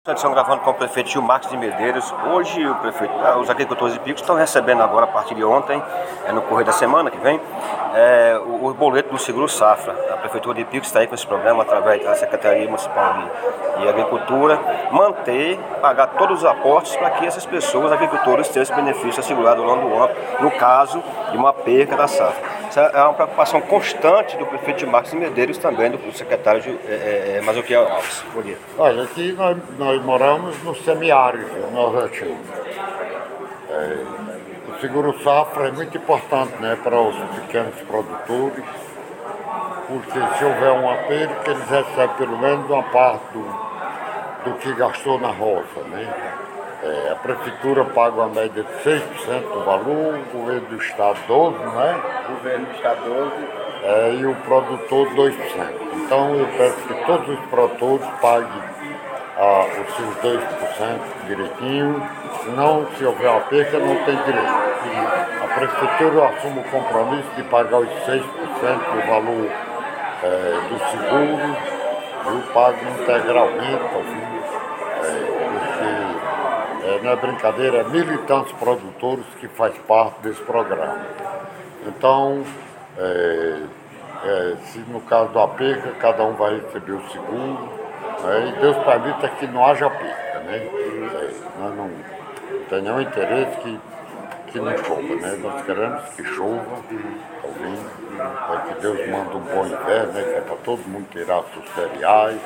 Estão gravando com o prefeito Gil Marques de Medeiros. Hoje os agricultores de Picos estão recebendo agora, a partir de ontem, no correio da semana que vem, o boleto do Seguro Safra. A Prefeitura de Picos está aí com esse programa, através da Secretaria Municipal de Agricultura, pagar todos os aportes para que essas pessoas, agricultores, tenham esse benefício assegurado ao longo do ano, no caso de uma perca da safra. Essa é uma preocupação constante do prefeito Gil Marques de Medeiros, também do secretário Mazuquiel Alves. Bom dia. Olha, aqui nós moramos no semiárido nordestino. O seguro safra é muito importante, né, para os pequenos produtores, porque se houver uma perca, eles recebem pelo menos uma parte do que gastou na roça, né? A prefeitura paga uma média de 6% do valor, o governo do estado 12%, né? O governo do estado 12%. E o produtor 2%. Então eu peço que todos os produtores paguem os seus 2% direitinho, senão se houver uma perca não tem direito. A prefeitura assume o compromisso de pagar os 6% do valor do seguro, eu pago integralmente, porque não é brincadeira, é 1.000 e tantos produtores que faz parte desse programa. Então, se no caso da perca, cada um vai receber o seguro, e Deus permita que não haja perca, né? Nós não temos nenhum interesse que não chova, né? Nós queremos que chova, que Deus manda um bom inverno, né? Que é para todo mundo tirar seus cereais,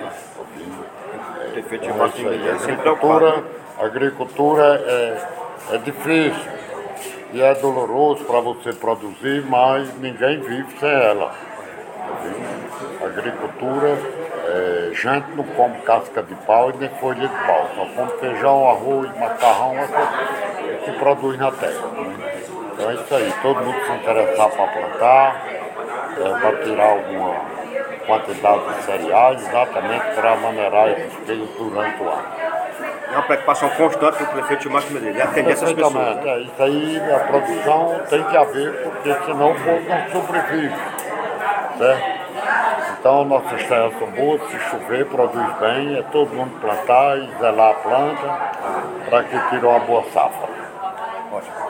A agricultura é difícil e é doloroso para você produzir, mas ninguém vive sem ela. A agricultura, gente não come casca de pau e nem folha de pau, só come feijão, arroz, macarrão, é que produz na terra. Então é isso aí, todo mundo se interessar para plantar, para tirar alguma quantidade de cereais, exatamente para maneirar esses despesas durante o ano. É uma preocupação constante do prefeito Gil Marques de Medeiros, atender essas pessoas. Isso aí, a produção tem que haver, porque senão o povo não sobrevive, certo? Então nossas terras são boas, se chover, produz bem, é todo mundo plantar e zelar a planta para que tire uma boa safra. Ótimo.